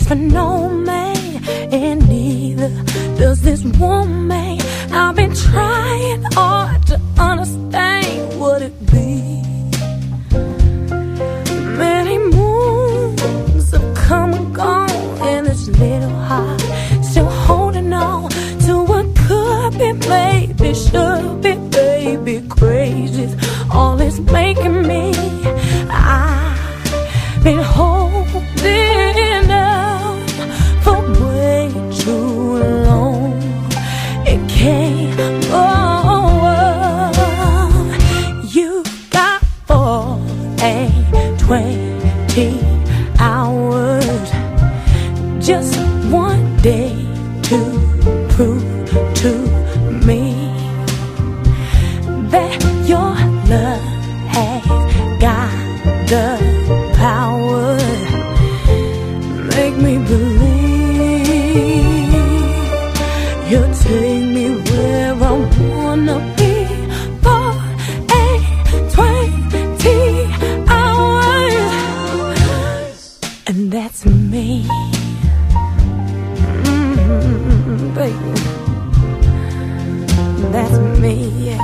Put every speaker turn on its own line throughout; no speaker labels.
for no man, and neither does this woman. I've been trying hard to understand what it be. Many moons have come and gone, and this little heart still holding on to what could be, maybe should be, baby. Crazy's all it's making me. I've been holding on for way too long. It can't go on. You got 20 hours, just one day to prove to me that your love has got the power. Make me believe you'll take me where I wanna be for 20 hours, and that's me, baby. That's me, yeah.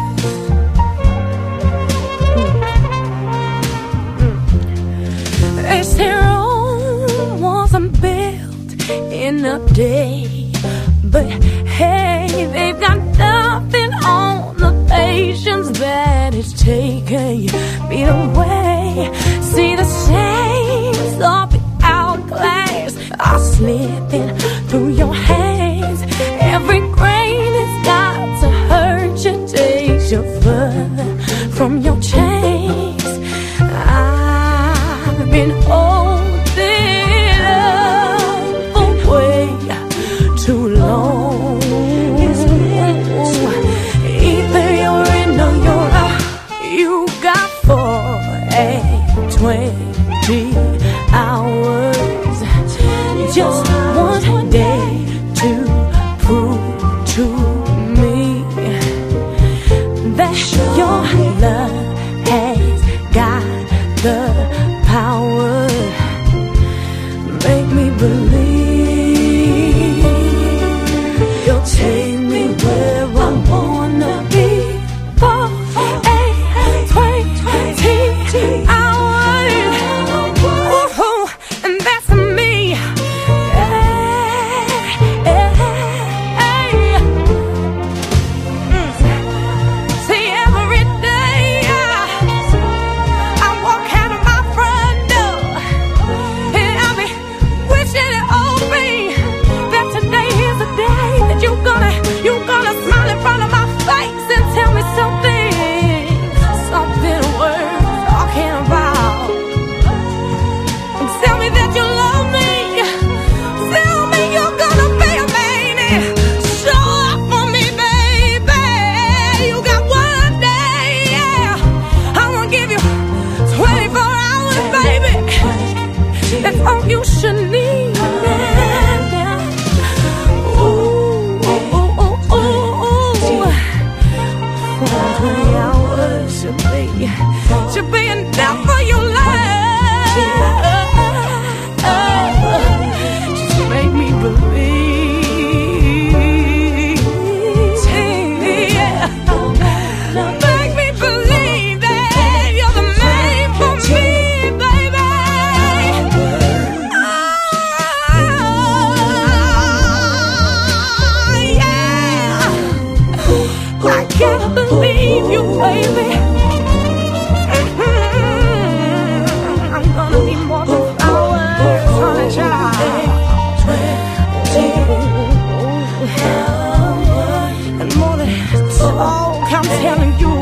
They say Rome wasn't built in a day, but hey, they've got nothing on the patience that it's taken me away. See the shades of the hourglass are slipping through your hands. Every grain has got to hurt you, takes you further from your chains. I've been holding on for way too long. Either you're in or you're out. You got 20 hours, just one day to prove to me that your love has got the power. Make me believe you'll take me where I wanna be for 20 hours. Ooh, and that's me. See, every day I walk out of my front door, and I be wishing it on me that today is the day that you're gonna smile in front of my face and tell me something worth talking about. And tell me that you love me. Tell me you're gonna be a man and show up for me, baby. You got one day, yeah. I wanna give you 24 hours, baby. That's all you should need. Ooh, ooh, ooh, ooh, ooh. 20 hours should be enough for your life. Just make me believe, yeah. Make me believe that you're the man for me, baby. Yeah. I can't believe you, baby. I'm gonna need more than flowers, honey child. 20 hours, and more than talk, I'm telling you.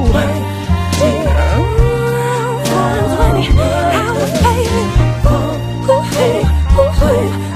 20 hours, baby. Ooh, ooh, ooh.